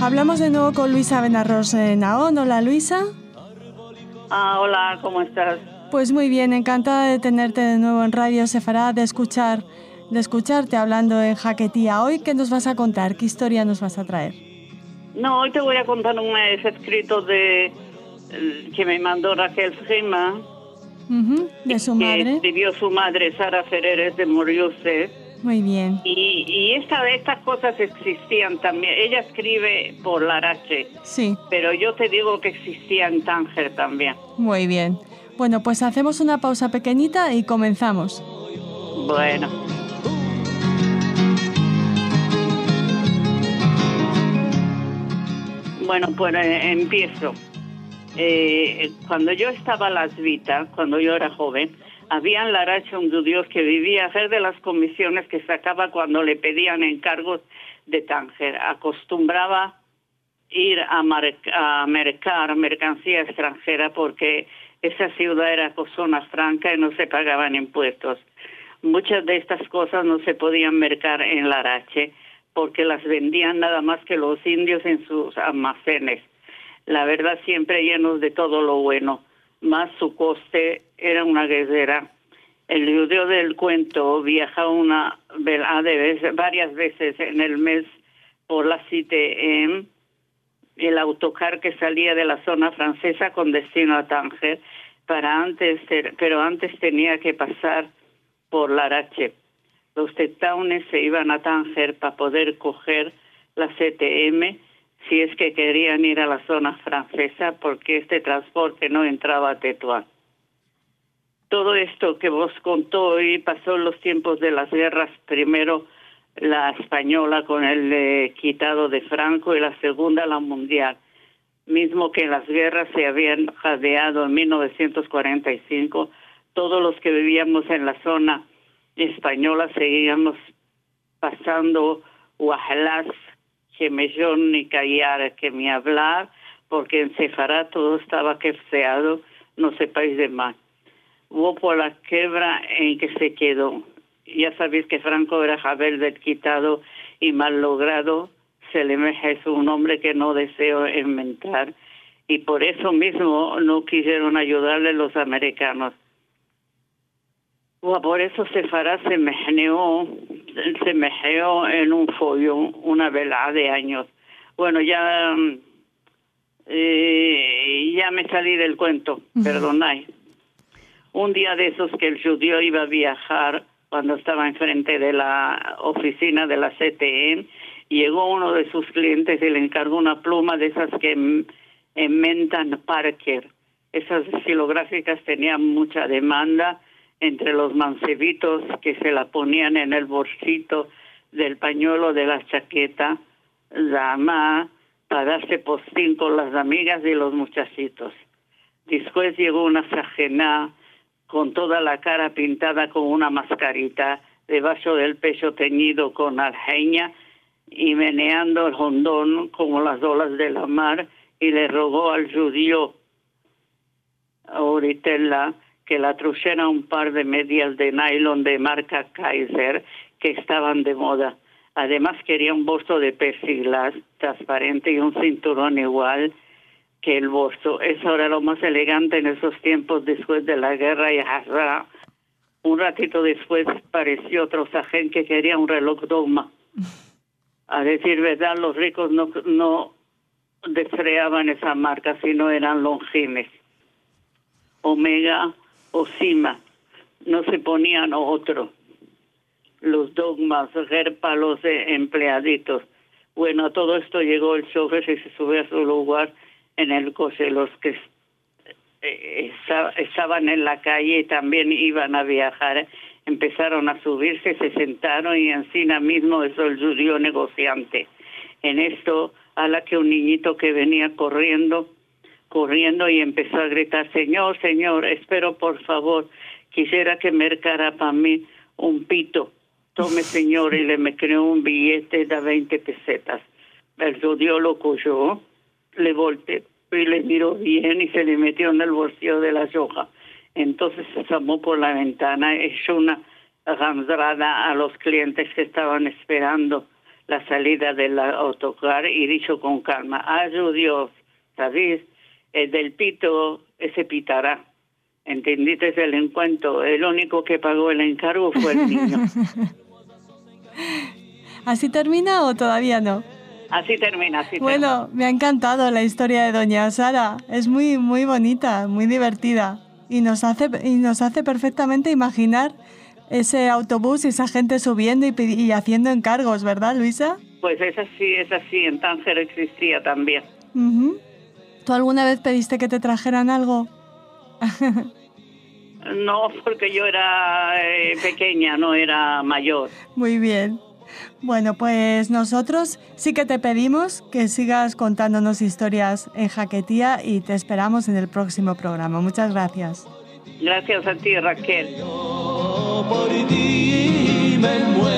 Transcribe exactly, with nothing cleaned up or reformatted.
hablamos de nuevo con Luisa Benarrós Nahón. Hola, Luisa. Ah, hola, ¿cómo estás? Pues muy bien, encantada de tenerte de nuevo en Radio Sefarad, de escuchar, de escucharte hablando en Jaquetía. Hoy, ¿qué nos vas a contar? ¿Qué historia nos vas a traer? No, hoy te voy a contar un escrito de que me mandó Raquel Frima, uh-huh, de su madre. Que escribió su madre, Sara Ferreres de Moriuse. Muy bien. Y, y esta, estas cosas existían también. Ella escribe por Larache. Sí. Pero yo te digo que existía en Tánger también. Muy bien. Bueno, pues hacemos una pausa pequeñita y comenzamos. Bueno. Bueno, pues eh, empiezo. Eh, cuando yo estaba a las Vita, cuando yo era joven, había en Larache un judío que vivía a hacer de las comisiones que sacaba cuando le pedían encargos de Tánger. Acostumbraba ir a, mar- a mercar mercancía extranjera porque esa ciudad era zona franca y no se pagaban impuestos. Muchas de estas cosas no se podían mercar en Larache porque las vendían nada más que los indios en sus almacenes. La verdad, siempre llenos de todo lo bueno, más su coste era una guerrera. El judío del cuento viaja una vez, varias veces en el mes por la Cité en el autocar que salía de la zona francesa con destino a Tánger, para antes, pero antes tenía que pasar por Larache. Los tetaunes se iban a Tánger para poder coger la C T M si es que querían ir a la zona francesa, porque este transporte no entraba a Tetuán. Todo esto que vos contó hoy pasó en los tiempos de las guerras, primero la española con el eh, quitado de Franco y la segunda la mundial. Mismo que las guerras se habían jadeado en mil novecientos cuarenta y cinco, todos los que vivíamos en la zona española seguíamos pasando wahalas, que me yo ni callar, que me hablar, porque en Sefará todo estaba quefseado, no sepáis de más. Hubo por la quiebra en que se quedó. Ya sabéis que Franco era Jabel del quitado y mal logrado, se le es un hombre que no deseo inventar, y por eso mismo no quisieron ayudarle los americanos. Bueno, por eso Sefará se meneó, se meneó en un follón una velada de años. Bueno, ya, eh, ya me salí del cuento, perdonáis. Un día de esos que el judío iba a viajar, cuando estaba enfrente de la oficina de la C T M, llegó uno de sus clientes y le encargó una pluma de esas que inventan Parker. Esas estilográficas tenían mucha demanda entre los mancebitos que se la ponían en el bolsito del pañuelo de la chaqueta, la mamá, para darse postín con las amigas y los muchachitos. Después llegó una sajena con toda la cara pintada con una mascarita, debajo del pecho teñido con aljeña y meneando el hondón como las olas de la mar, y le rogó al judío Oritella que la trujera un par de medias de nylon de marca Kaiser que estaban de moda. Además quería un bolso de persiglas transparente y un cinturón igual que el bolso. Eso era lo más elegante en esos tiempos después de la guerra y Hazra. Un ratito después pareció otro sajén que quería un reloj Dogma. A decir verdad, los ricos no, no desfreaban esa marca, sino eran Longines, Omega o Sima. No se ponían otro. Los Dogmas, Gerpa, los empleaditos. Bueno, a todo esto llegó el chofer y se subió a su lugar en el coche. Los que eh, estaban en la calle y también iban a viajar, empezaron a subirse, se sentaron y encima mismo eso el judío negociante. En esto, a la que un niñito que venía corriendo, corriendo y empezó a gritar: señor, señor, espero por favor, quisiera que mercara para mí un pito. Tome, señor, y le me creó un billete de veinte pesetas. El judío lo cogió, le volteó y le miró bien y se le metió en el bolsillo de la yoja. Entonces se asomó por la ventana, echó una gamzrada a los clientes que estaban esperando la salida del autocar y dicho con calma, ayo Dios, ¿sabéis? El del pito, ese pitará. ¿Entendiste el encuentro? El único que pagó el encargo fue el niño. ¿Así termina o todavía no? Así termina, así Bueno, termina. me ha encantado la historia de Doña Sara. Es muy, muy bonita, muy divertida. Y nos hace, y nos hace perfectamente imaginar ese autobús y esa gente subiendo y, y haciendo encargos, ¿verdad, Luisa? Pues es así, es así. En Tánger existía también. Uh-huh. ¿Tú alguna vez pediste que te trajeran algo? No, porque yo era eh, pequeña, no era mayor. Muy bien. Bueno, pues nosotros sí que te pedimos que sigas contándonos historias en Jaquetía y te esperamos en el próximo programa. Muchas gracias. Gracias a ti, Raquel. Yo por ti me muero.